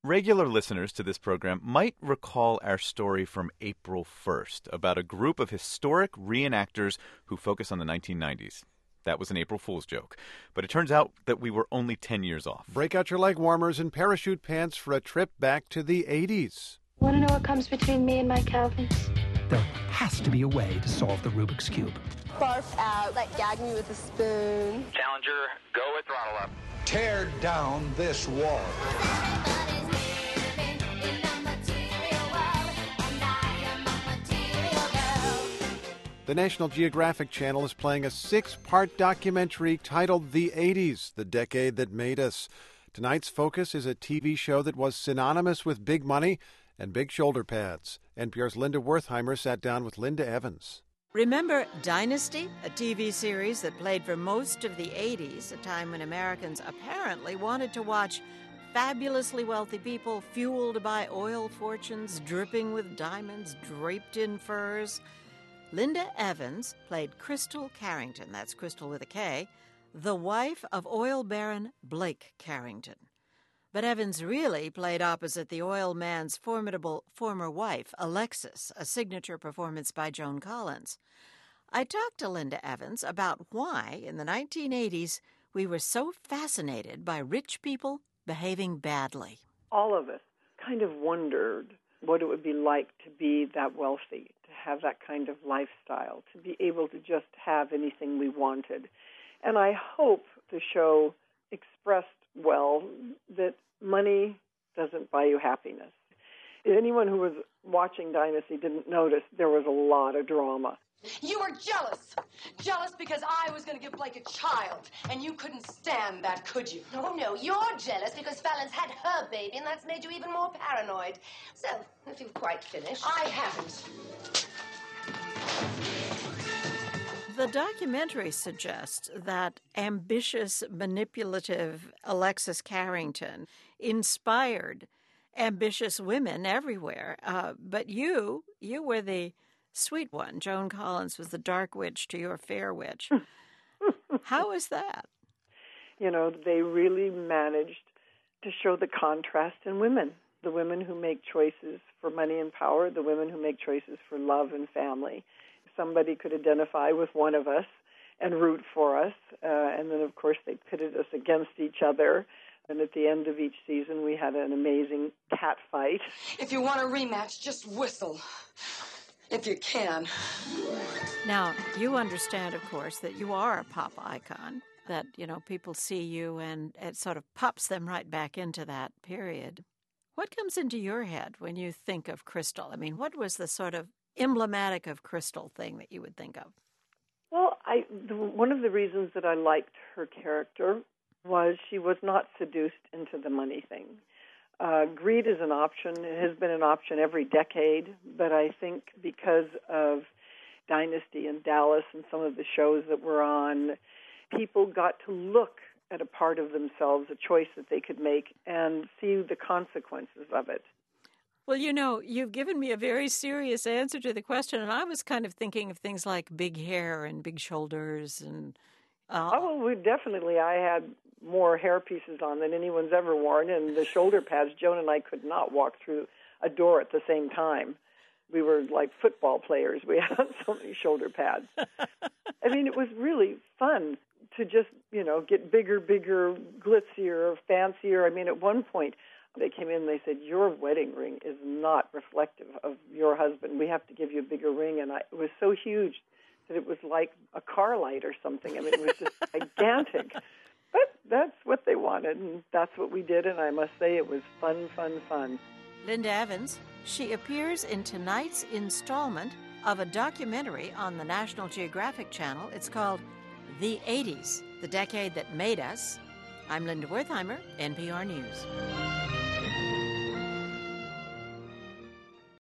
Regular listeners to this program might recall our story from April 1st about a group of historic reenactors who focus on the 1990s. That was an April Fool's joke. But it turns out that we were only 10 years off. Break out your leg warmers and parachute pants for a trip back to the 80s. Want to know what comes between me and my Calvins? There has to be a way to solve the Rubik's Cube. Barf out, like gag me with a spoon. Challenger, go with throttle up. Tear down this wall. The National Geographic Channel is playing a 6-part documentary titled The 80s, the decade that made us. Tonight's focus is a TV show that was synonymous with big money and big shoulder pads. NPR's Linda Wertheimer sat down with Linda Evans. Remember Dynasty, a TV series that played for most of the 80s, a time when Americans apparently wanted to watch fabulously wealthy people fueled by oil fortunes, dripping with diamonds, draped in furs. Linda Evans played Crystal Carrington, that's Crystal with a K, the wife of oil baron Blake Carrington. But Evans really played opposite the oil man's formidable former wife, Alexis, a signature performance by Joan Collins. I talked to Linda Evans about why, in the 1980s, we were so fascinated by rich people behaving badly. All of us kind of wondered what it would be like to be that wealthy, to have that kind of lifestyle, to be able to just have anything we wanted. And I hope the show expressed well that money doesn't buy you happiness. Anyone who was watching Dynasty didn't notice there was a lot of drama. You were jealous. Jealous because I was going to give Blake a child, and you couldn't stand that, could you? No, you're jealous because Fallon's had her baby, and that's made you even more paranoid. So, if you've quite finished... I haven't. The documentary suggests that ambitious, manipulative Alexis Carrington inspired ambitious women everywhere. But you were the sweet one. Joan Collins was the dark witch to your fair witch. How is that? You know, they really managed to show the contrast in women. The women who make choices for money and power, the women who make choices for love and family. Somebody could identify with one of us and root for us. And then, of course, they pitted us against each other. And at the end of each season, we had an amazing cat fight. If you want a rematch, just whistle. If you can. Now, you understand, of course, that you are a pop icon, that, you know, people see you and it sort of pops them right back into that period. What comes into your head when you think of Crystal? I mean, what was the sort of emblematic of Crystal thing that you would think of? Well, one of the reasons that I liked her character was she was not seduced into the money thing. Greed is an option. It has been an option every decade, but I think because of Dynasty and Dallas and some of the shows that were on, people got to look at a part of themselves, a choice that they could make, and see the consequences of it. Well, you know, you've given me a very serious answer to the question, and I was kind of thinking of things like big hair and big shoulders. And I had more hair pieces on than anyone's ever worn, and the shoulder pads, Joan and I could not walk through a door at the same time. We were like football players. We had so many shoulder pads. I mean, it was really fun to just, you know, get bigger, glitzier, fancier. I mean, at one point, they came in and they said, your wedding ring is not reflective of your husband. We have to give you a bigger ring. And it was so huge that it was like a car light or something. I mean, it was just gigantic. But that's what they wanted, and that's what we did. And I must say it was fun. Linda Evans, she appears in tonight's installment of a documentary on the National Geographic Channel. It's called The 80s, the decade that made us. I'm Linda Wertheimer, NPR News.